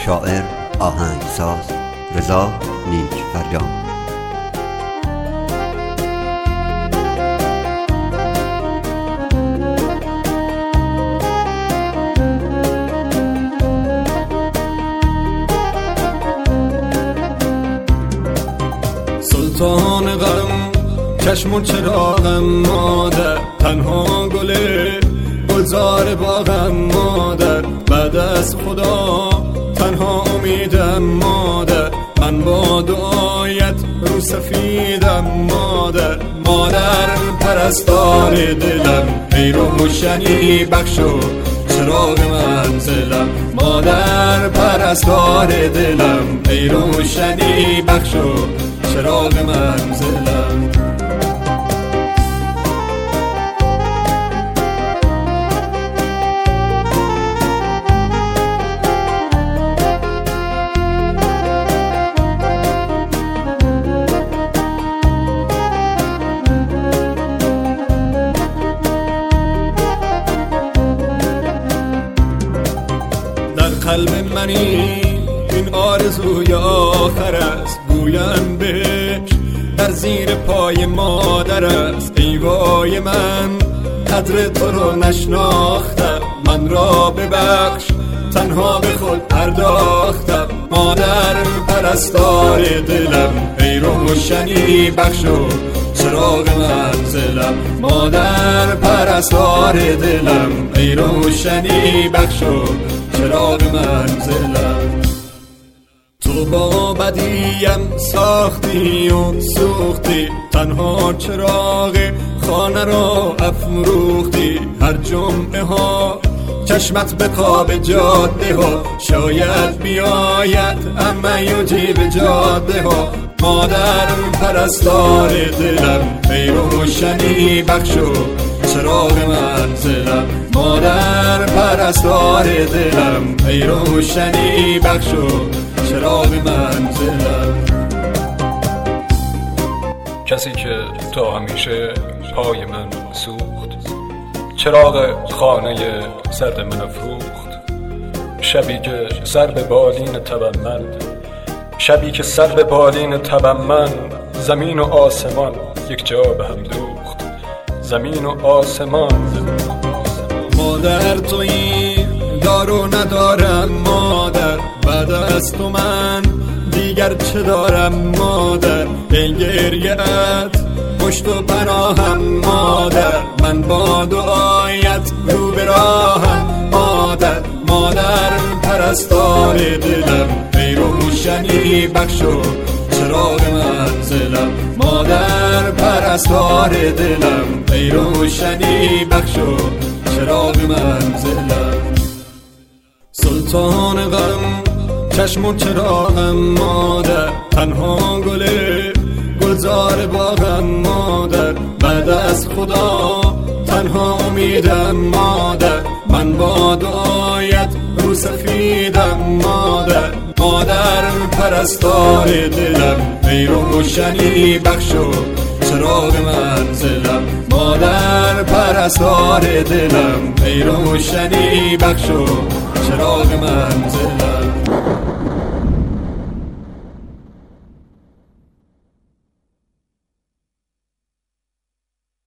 شاعر، آهنگساز رضا نیک‌فریان. سلطان غم چشم و چراغم مادر، تنها گلزار باغم مادر، بعد از خدا تنها امیدم مادر، من با دعایت رو سفیدم مادر. مادر پرستار دلم، ای روشنی بخش و چراغ منزلم. مادر پرستار دلم، ای روشنی بخش و چراغ منزلم. در قلب منی این آرزوی آخر است، گویم بهش در زیر پای مادر است. ای وای من قدر تو رو نشناختم، من را ببخش تنها به خود پرداختم. مادر پرستار دلم، ای روشنی بخش و چراغ منزلم. مادر پرستار دلم، ای روشنی بخش و چراغ منزلم. تو با بدیم ساختی و سوختی، تنها چراغ خانه را افروختی. هر جمعه ها چشمت به خواب جاده ها، شاید بیاید اما یجیب جاده ها. مادر پرستار دلم، ای روشنی بخش و چراغ منزلم. مادر پرستار دلم، ای روشنی بخش و چراغ منزلم. کسی که تا همیشه پای من سوخت، چراغ خانه سرد من افروخت. شبی که سر به بالین تبم من، شبی که سر به بالین تبم من، زمین و آسمان یک جا به هم دوخت. زمین و آسمان. مادر تویی دارو ندارم مادر، بعد از تو من دیگر چه دارم مادر. ای گریه‌ات پشت و پناهم مادر، من با دعایت رو به راهم مادر. مادر پرستار دلم، ای روشنی بخش و چراغ منزلم. مادر پرستار دلم، ای روشنی بخش و چراغ منزلم. سلطان غم چشم و چراغم مادر، تنها گلزار باغم مادر، بعد از خدا تنها امیدم مادر، من با دعایت رو سفیدم مادر. مادر پرستار دلم، ای روشنی بخش و چراغ منزلم. مادر پرستار دلم، ای روشنی بخش و چراغ منزلم.